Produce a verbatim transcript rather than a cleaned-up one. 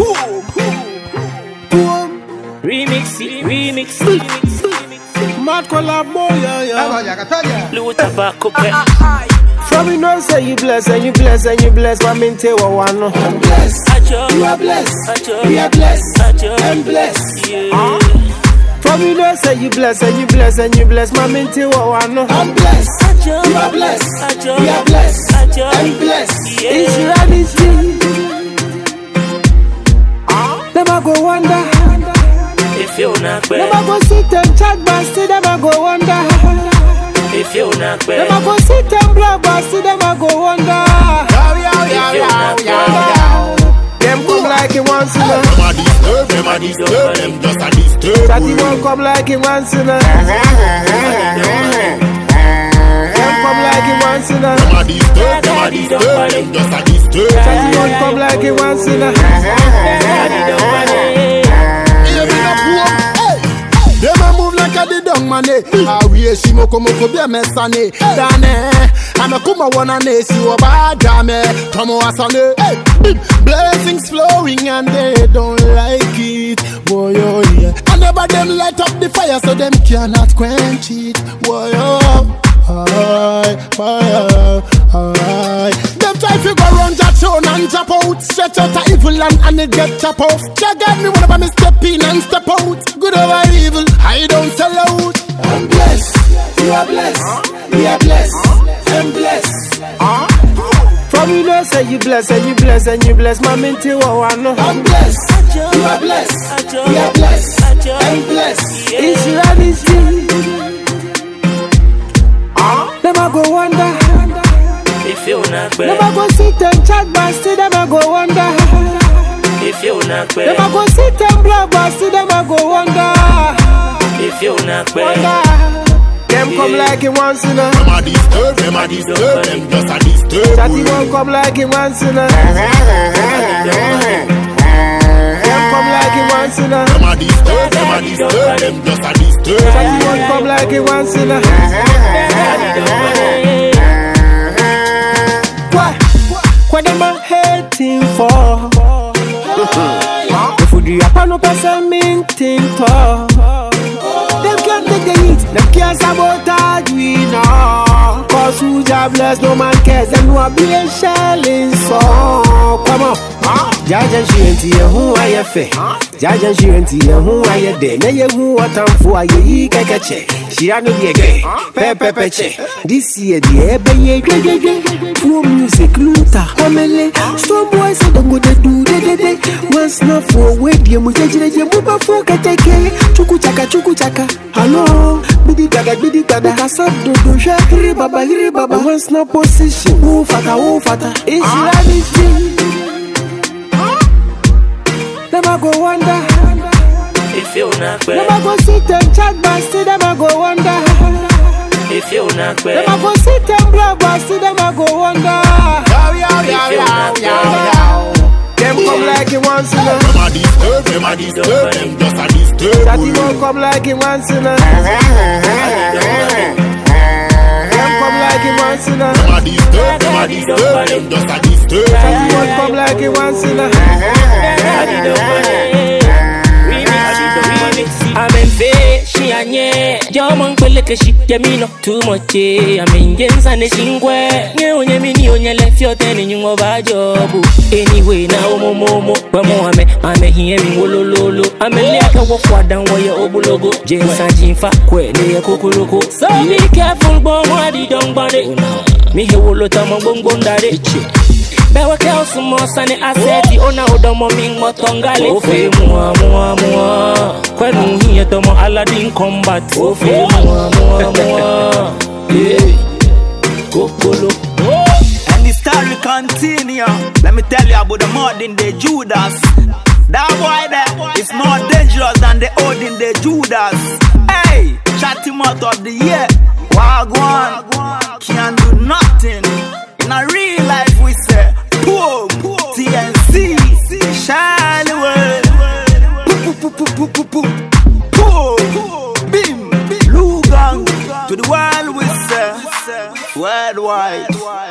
Remix, remix, remix. Mad collab boy, yeah, yeah. Blue tobacco pet. From you know say you bless and you bless and you bless, but me tell what one no. I'm blessed. You are blessed. We are blessed. I'm blessed. Yeah. From you know say you bless and you bless and you bless, but me tell what one no. I'm blessed. You are blessed. We are blessed. I'm blessed. It's reality. Never go wonder. If you not bad, never go sit and chat, but still never go wonder. If you not bad, never go sit and blog, but still never go wonder. Them come like it once in a. Them a disturb, them a disturb, them just a disturb. Chatty won't come like it once in a. Them come like it once in a. Them a disturb, them a disturb, them just a disturb. Chatty won't come like it once in a. Them a move like a the dung money. Ah we she moko moko be a mesane. Dane, I'm a kuma wana ne si oba jame. Tomo asane. Blessings flowing and they don't like it. Boy oh yeah. And never them light up the fire so them cannot quench it. Boy oh. Alright, fire, alright. Them try to go run that show and jump out. Stretch out the evil and, and it get chop off. Check out me whenever me step in and step out. Good over evil, I don't sell out. I'm blessed, you are blessed. We are blessed, I'm blessed. From you know say you bless and you bless and you bless, my minty what one no. I'm blessed, you are blessed. We are blessed, I'm blessed. It's reality. Never go wonder. if you not bad, never go sit and chat, but still never go wonder. if you not bad, never go sit and blog, but still never go wonder. if you not Wonder. bad, Them come like it once in a. Them a disturb, them a disturb, them just a disturb. Chatty won't come like it once in a. Them come like it once in a. Them a disturb, them a disturb, them just a disturb. Chatty won't come like it once in a. What? What am I hating for? If you do a no person minting to. Them can't take the heat, them can't sabotage we now. Cause who job bless, no man cares. Them no be a shelling song. Come on. Jaja shirenti ye hu aye fe. Jaja shirenti ye hu aye de. Na ye hu watamfu aye yi kekeche. Shira no be again. Pepe peche. This year the ebe ye gwe gwe gwe. Pro music luta homele. Strong boys say don't go de do de de de. Once na for we die mu jejire je mu ba fo keteke. Chuku chaka chuku chaka. Hello. Bidi gaga bidi gaga. Kasab do do je. Hiri baba hiri baba. Once na position. Who fata who fata. It's reality. Never go wonder. if you not bad, Never go sit and chat, but still never go wonder. if you not Never bad, go sit and blog, but still never go wonder. if you not bad, Them come like it once in a. Them a disturb, them a disturb, them just a disturb. Chatty won't come like it once in a. Them come like it once in a. Them a disturb, them a disturb, them just a disturb. Chatty won't come like it once in a. I'm in fe, she anye. Jaman kwele ke shi yamino too much. I'm in gensa ne shingwe. Nye onye mini onye left your ten in your jobu. Anyway, now momo momo. Wamo ame ame hiye mingolo lolo. Ame leka wafwa dan waya obulogo. Jensa jinfa kwe ne kukuruko. So be careful, bon wadi dong bande. Mi he wolo tamo bongbong dare. Bewa keo sumo sane aseti ona odomo ming motongale. Ofe mua mua mua. Kwenu hiye tomo Aladdin combat. Ofe mua mua mua. Yeah. Kokolo. And the story continue. Let me tell you about the modern day Judas. That boy there is more dangerous than the olden day Judas. Hey, shot him out of the year. Wagwan can't do nothing. In a real life we say boom, T N C, Shiny World, boom, boom, boom, boom, boom, bim, Lugang, to the world we say worldwide.